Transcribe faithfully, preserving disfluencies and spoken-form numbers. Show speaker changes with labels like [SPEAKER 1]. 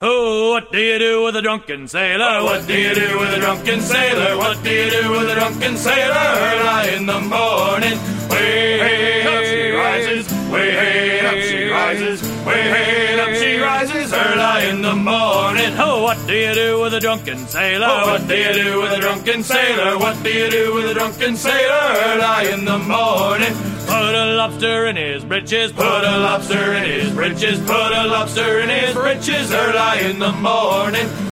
[SPEAKER 1] Oh, what do you do with a drunken sailor? What do you do with a drunken sailor? What do you do with a drunken sailor? Early in the morning, way hey, up she rises, way hey, up she rises, way hey, up she rises. Early in the morning. Oh, what do you do with a drunken sailor? Oh, what do you do with a drunken sailor? What do you do with a drunken sailor? Early in the morning. Put a lobster in his britches, put a lobster in his britches, put a lobster in his britches early in the morning.